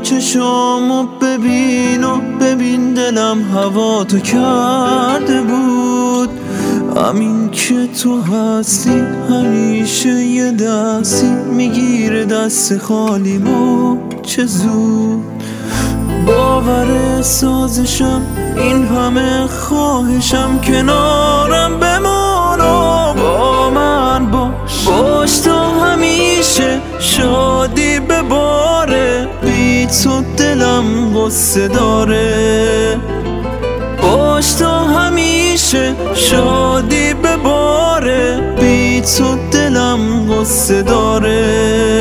چشامو ببین و ببین دلم هوا تو کرده بود. همین که تو هستی همیشه یه دستی میگیره دست خالیمو چه زود. باور سازشم این همه خواهشم کنارم بمان و با من باش تا همیشه شادی بباره. بی تو دلم غصه داره باش تا همیشه شادی بباره. بی تو دلم غصه داره.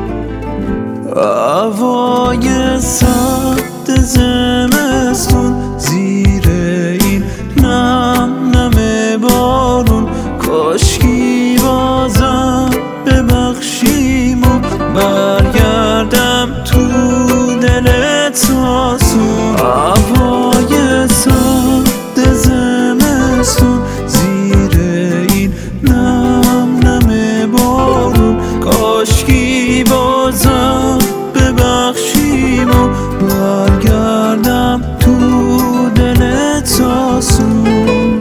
هوای سرد زمستون زیر این نم نم بارون کاشکی بازم ببخشیم و برگردم تو دلت آسون. هوای سرد زمستون زیر این نم نم بارون کاشکی بازم ببخشیم و برگردم تو دلت آسون.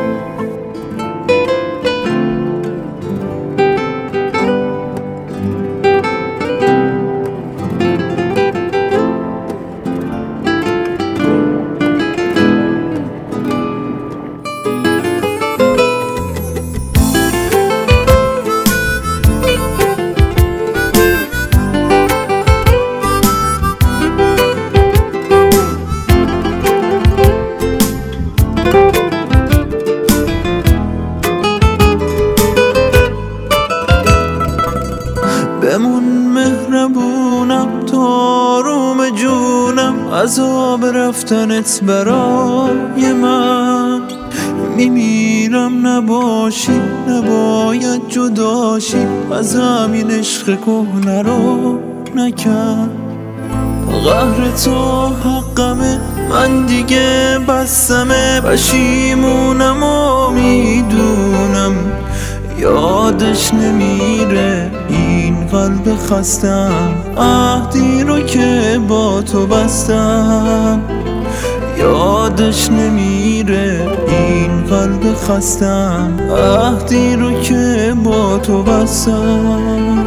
بمون مهربونم تا آروم جونم عذاب رفتنت برای من. میمیرم نباشی نباید جداشی از همین عشق کهنه رو نکن. قهر تو حقمه من دیگه بستمه پشیمونم و میدونم یادش نمیره این قلب خستم عهدی رو که با تو بستم. یادش نمیره این قلب خستم عهدی رو که با تو بستم.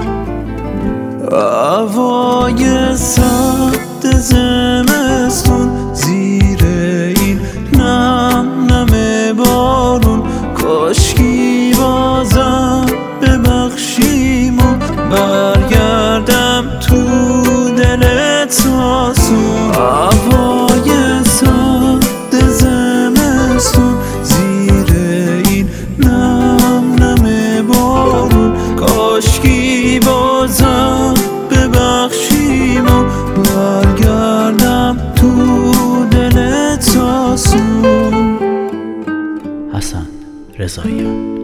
هوای سرد زمستون زیر این نم نم بارون کاشکی بازم ببخشیم و برگردم تو دلت آسون. هوای سرد زمستون زیر این نم نم بارون کاشکی بازم ببخشیم و برگردم تو دلت آسون. حسن رضاییان.